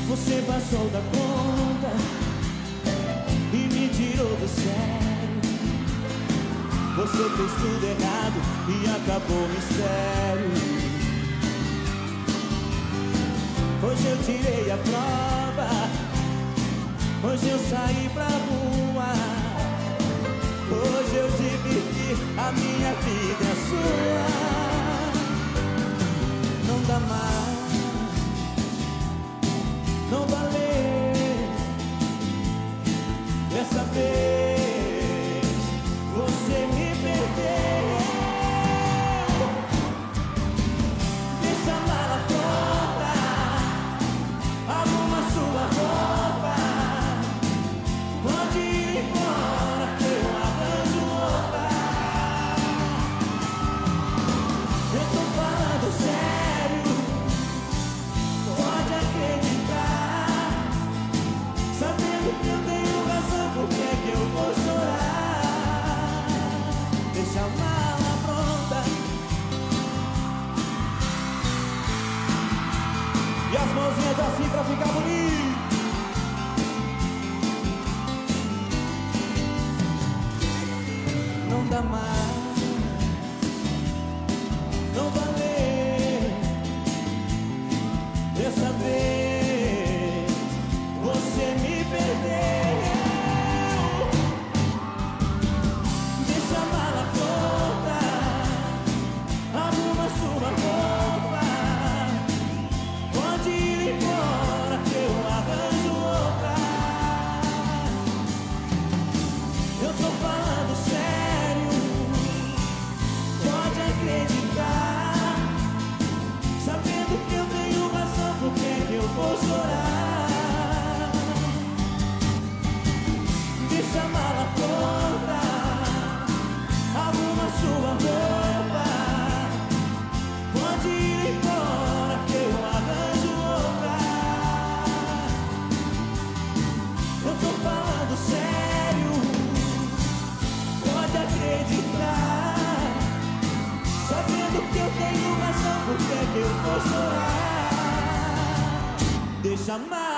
Você passou da conta e me tirou do sério. Você fez tudo errado e acabou o mistério. Hoje eu tirei a prova, hoje eu saí pra rua. Hoje eu dividi a minha vida e a sua. Não dá mais, não valeu. Dessa vez você me perdeu. Deixa a mala pronta, arruma sua roupa. Pode ir embora que eu arranjo outra. Eu tô falando sério, pode acreditar. Sabendo que eu tenho razão, por que é que eu vou chorar? Deixa a mala pronta e as mãozinhas assim pra ficar bonito. Não dá mais, não valeu. Dessa vez você me perdeu. Deixa a mala pronta, arruma sua roupa. Pode ir embora que eu arranjo outra. Eu tô falando sério, pode acreditar. Sabendo que eu tenho razão, por que é que eu vou chorar? Deixa a mala pronta, arruma sua roupa. Pode ir embora que eu arranjo outra. Eu tô falando sério, pode acreditar. Sabendo que eu tenho razão, por que é que eu vou chorar? Deixa mais.